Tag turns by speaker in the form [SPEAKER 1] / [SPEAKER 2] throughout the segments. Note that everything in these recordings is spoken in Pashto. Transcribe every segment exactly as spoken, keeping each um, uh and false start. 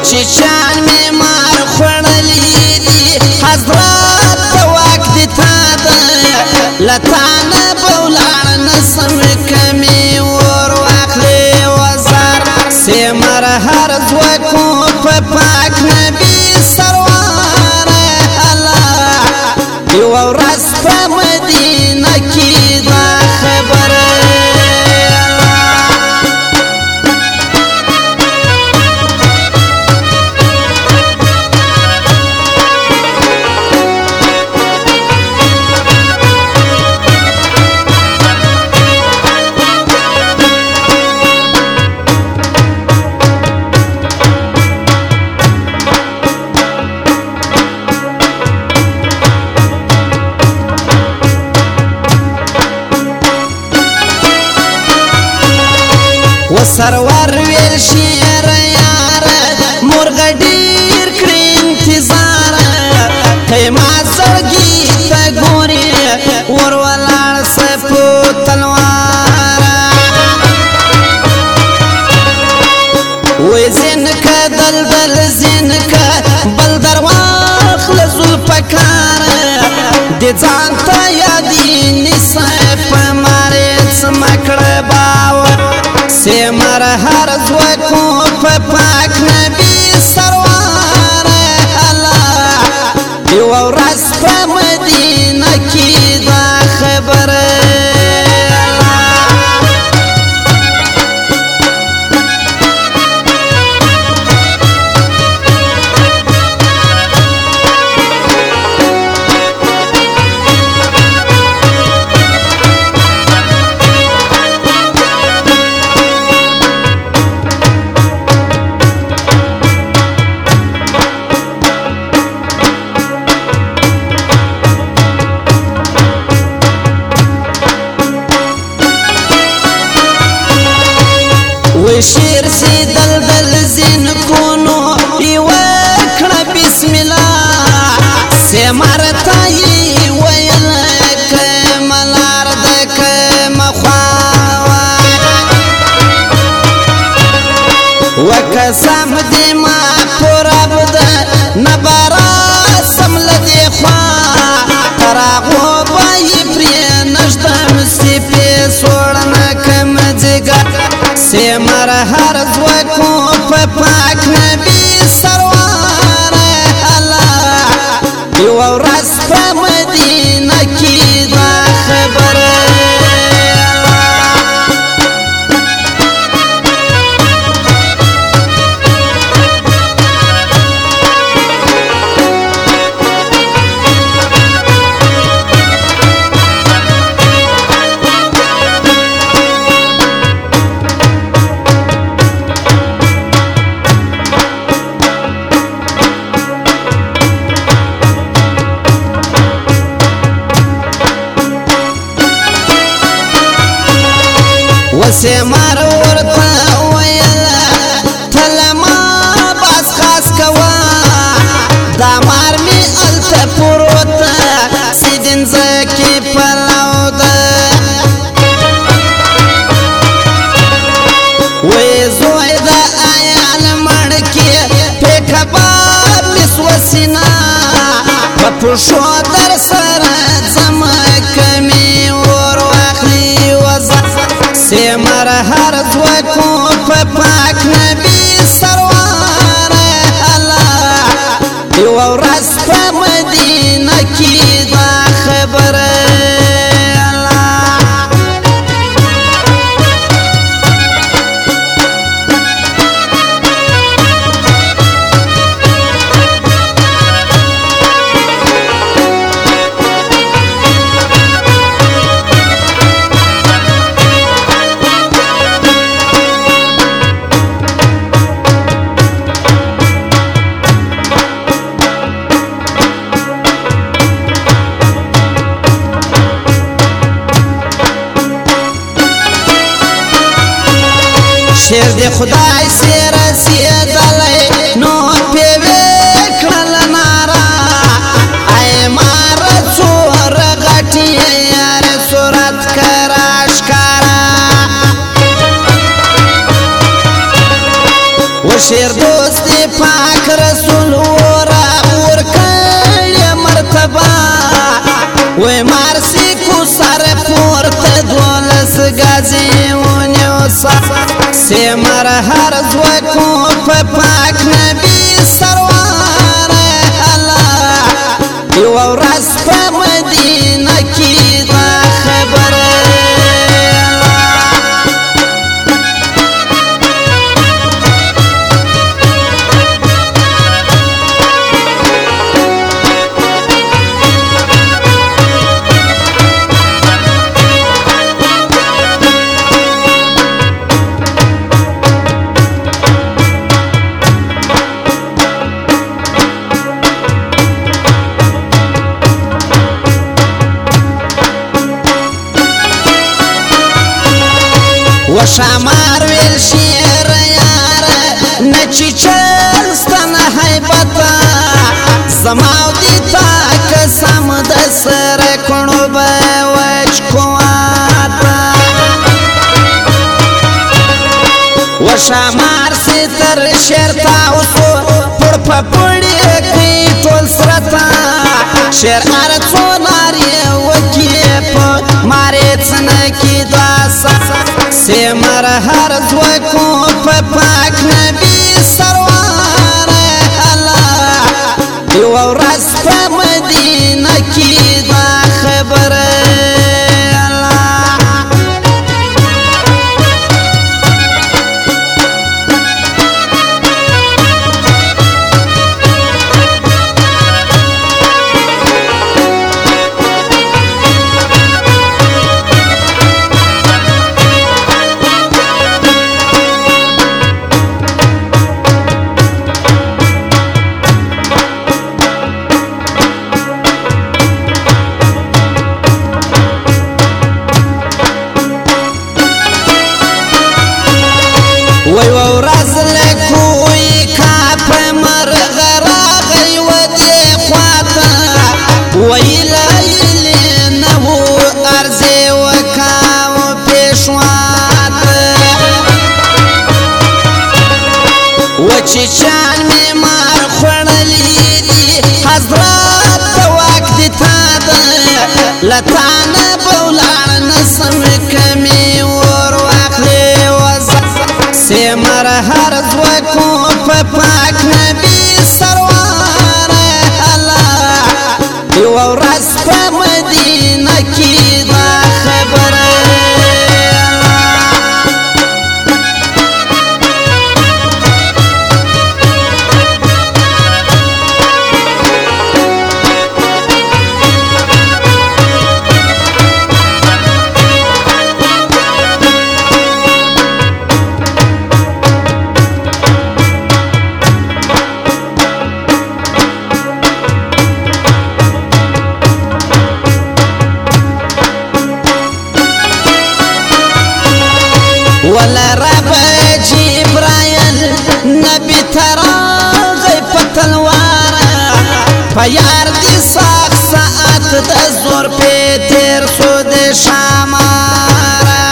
[SPEAKER 1] چیچان می مار خوڑلی دی حضرت واک دی تا دا لطانا بولار نسم کمی ور واخلی وزار سیمر هر زوکو پا پاک نبی سروار اللہ یو رس پا مدینہ کی دا خبر سرور ویل شیر یار مرغ ډیر کړی انتظار خیمه زړګي ته ګوري ور ولاړ سپو تلوار وې زینکه دلدل زینکه بل درواخله زلفکار د ځان ته یادې نیسه په مارې څمکړه باور سیمر هر زوکو پا پاک نبی سروار اللہ یو رس پا مدینہ کی دا خبر شیر سی دلدل زین کونو یوکړه بسم الله سیمر تای ویل کملار د کمخوا وکسم دی ما پرب د نبرا سمل دی خوا تراغو بای پری نشتم سی پی سوڑن کم جگر سیمر هر زوکو پا پاک نبی سروار اللہ یو رس پا مدینہ کی دا خبر سیمر ورطا ویلا تلما باز خاص کوا دامار می علتا پروتا سیدن زکی پلاو دا ویزوی دا آیال مڑکی پیکا باب مسوسینا پپوشو در سرد زمکمی ور واخلی وزا سیمر هر زوکو پا پاک نبی سروار اللہ یو رس پا مدینہ کی دا خبر پاک رسول ورا ورکړی مرتبه وای مارسی کو سر پورته دولس غازی ونیو سمر هر زوکو په پاک نبی سروار الله یو ورځ په مدینه کې دا خبره و شمار ویل شیر یار نچی چلستن حیبتا زماو دیتا کسام دسر کنو بوچ کواتا و شمار سی تر شیر تاوسو پڑ پا پڑی کی ٹول سرطا شیر ارچو ناری وکی پا ماری چنکی داسا سمر هر زوکو په پاک نبی سروار الله یو ورځ په مدینه کې دا خبره وی ورځ لکوی کاپ مرغ راغی و دی خواته ویلی نهو ارزی و کاو پیشواته و چیچان می مار خوڑلی دی حضرات واک دی تاده لطان بولار نسم کمی ور واخلی وزا سمر هر زوکو په پاک نبی سروار الله یو ورځ په مدینه کې دا خبره ولا رب جبرائيل نبي تراغي پتلوار فيار دي ساق ساعت دا زور پی تیر سو دي شامارا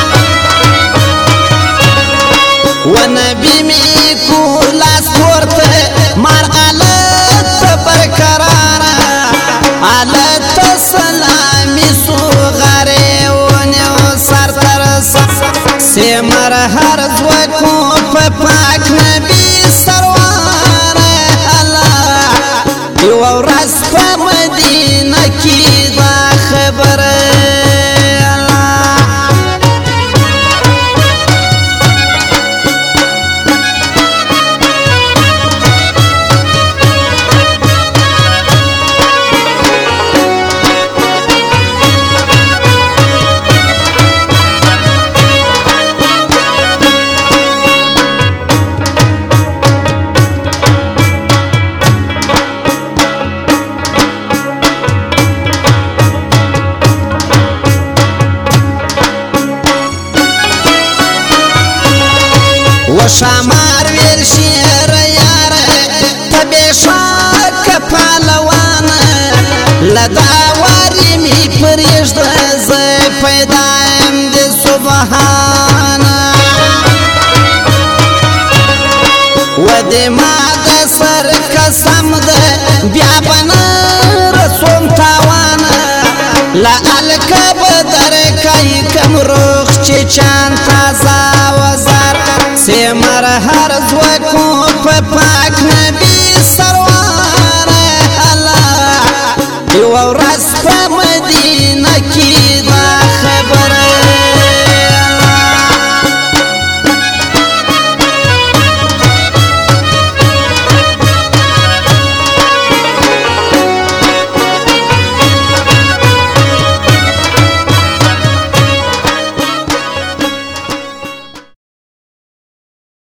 [SPEAKER 1] ونبي می کولاس پورت مار آلت برقرارا آلت سلامی سو غره ونیو سر ترسا سمر هر زوکو په پاک نبی سروار الله یو ورځ په مدینه کې دا خبره شمار ویل شیر یار تبی شاک پالوان لدا واری می پریشد زی پیدا